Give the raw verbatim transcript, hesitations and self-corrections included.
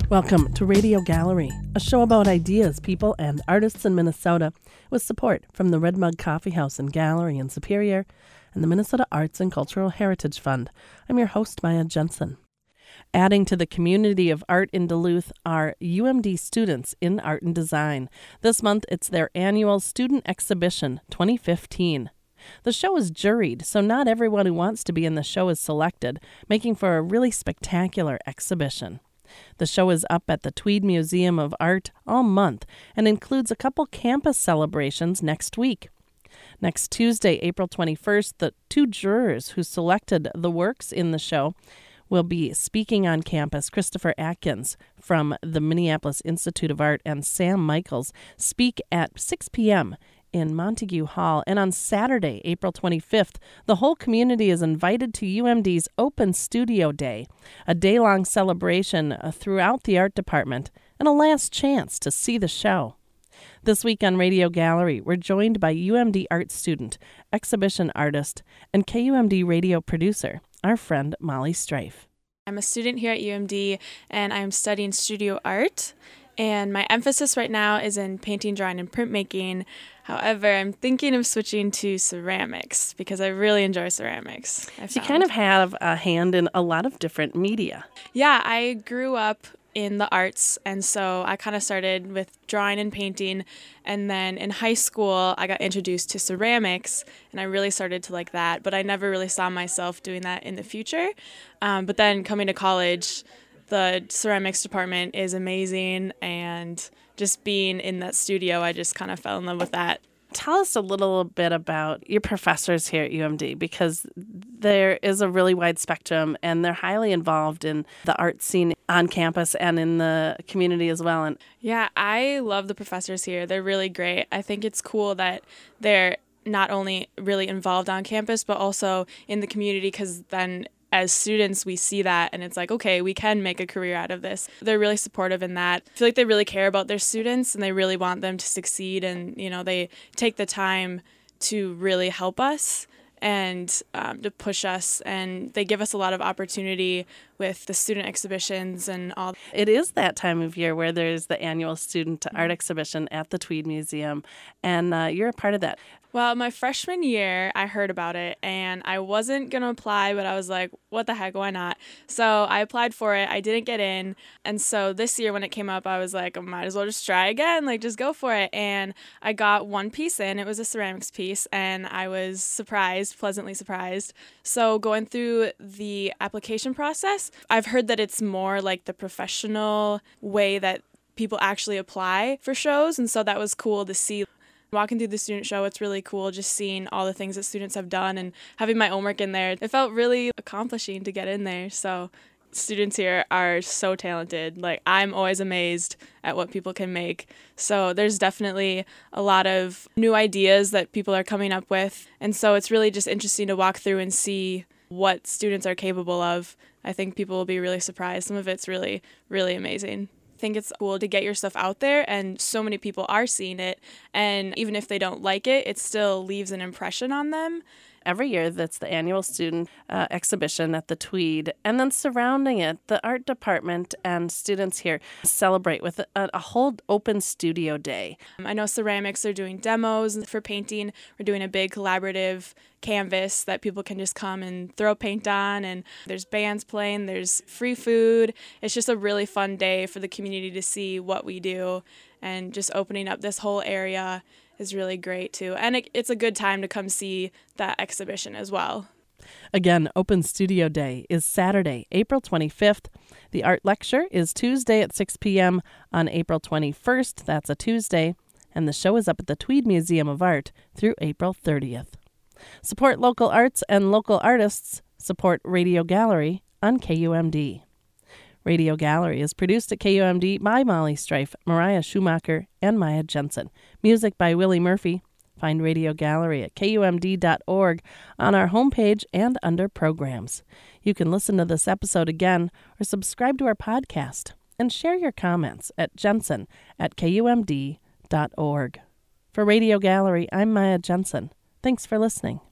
Welcome to Radio Gallery, a show about ideas, people, and artists in Minnesota, with support from the Red Mug Coffee House and Gallery in Superior and the Minnesota Arts and Cultural Heritage Fund. I'm your host, Maya Jensen. Adding to the community of art in Duluth are U M D students in art and design. This month, it's their annual Student Exhibition twenty fifteen. The show is juried, so not everyone who wants to be in the show is selected, making for a really spectacular exhibition. The show is up at the Tweed Museum of Art all month and includes a couple campus celebrations next week. Next Tuesday, April twenty-first, the two jurors who selected the works in the show will be speaking on campus. Christopher Atkins from the Minneapolis Institute of Art and Sam Michaels speak at six p.m. in Montague Hall. And on Saturday, April twenty-fifth, the whole community is invited to U M D's Open Studio Day, a day-long celebration throughout the art department and a last chance to see the show. This week on Radio Gallery, we're joined by U M D art student, exhibition artist, and K U M D radio producer, our friend Molly Strife. I'm a student here at U M D, and I'm studying studio art. And my emphasis right now is in painting, drawing, and printmaking. However, I'm thinking of switching to ceramics because I really enjoy ceramics. So you kind of have a hand in a lot of different media. Yeah, I grew up in the arts, and so I kind of started with drawing and painting. And then in high school, I got introduced to ceramics, and I really started to like that. But I never really saw myself doing that in the future. Um, but then coming to college, the ceramics department is amazing, and just being in that studio, I just kind of fell in love with that. Tell us a little bit about your professors here at U M D, because there is a really wide spectrum, and they're highly involved in the art scene on campus and in the community as well. And yeah, I love the professors here. They're really great. I think it's cool that they're not only really involved on campus, but also in the community, because then as students, we see that, and it's like, okay, we can make a career out of this. They're really supportive in that. I feel like they really care about their students, and they really want them to succeed, and, you know, they take the time to really help us and um, to push us, and they give us a lot of opportunity with the student exhibitions and all. It is that time of year where there's the annual student art exhibition at the Tweed Museum, and uh, you're a part of that. Well, my freshman year, I heard about it, and I wasn't going to apply, but I was like, what the heck, why not? So I applied for it. I didn't get in. And so this year when it came up, I was like, I might as well just try again, like just go for it. And I got one piece in. It was a ceramics piece, and I was surprised, pleasantly surprised. So going through the application process, I've heard that it's more like the professional way that people actually apply for shows, and so that was cool to see. Walking through the student show, it's really cool just seeing all the things that students have done and having my own work in there. It felt really accomplishing to get in there. So students here are so talented. Like, I'm always amazed at what people can make. So there's definitely a lot of new ideas that people are coming up with. And so it's really just interesting to walk through and see what students are capable of. I think people will be really surprised. Some of it's really, really amazing. I think it's cool to get your stuff out there, and so many people are seeing it, and even if they don't like it, it still leaves an impression on them. Every year, that's the annual student uh, exhibition at the Tweed, and then surrounding it, the art department and students here celebrate with a, a whole open studio day. I know ceramics are doing demos for painting. We're doing a big collaborative canvas that people can just come and throw paint on, and there's bands playing, there's free food. It's just a really fun day for the community to see what we do, and just opening up this whole area is really great too. And it, it's a good time to come see that exhibition as well. Again, Open Studio Day is Saturday, April twenty-fifth. The art lecture is Tuesday at six p.m. on April twenty-first. That's a Tuesday. And the show is up at the Tweed Museum of Art through April thirtieth. Support local arts and local artists. Support Radio Gallery on K U M D. Radio Gallery is produced at K U M D by Molly Strife, Mariah Schumacher, and Maya Jensen. Music by Willie Murphy. Find Radio Gallery at K U M D dot org on our homepage and under programs. You can listen to this episode again or subscribe to our podcast and share your comments at jensen at K U M D dot org. For Radio Gallery, I'm Maya Jensen. Thanks for listening.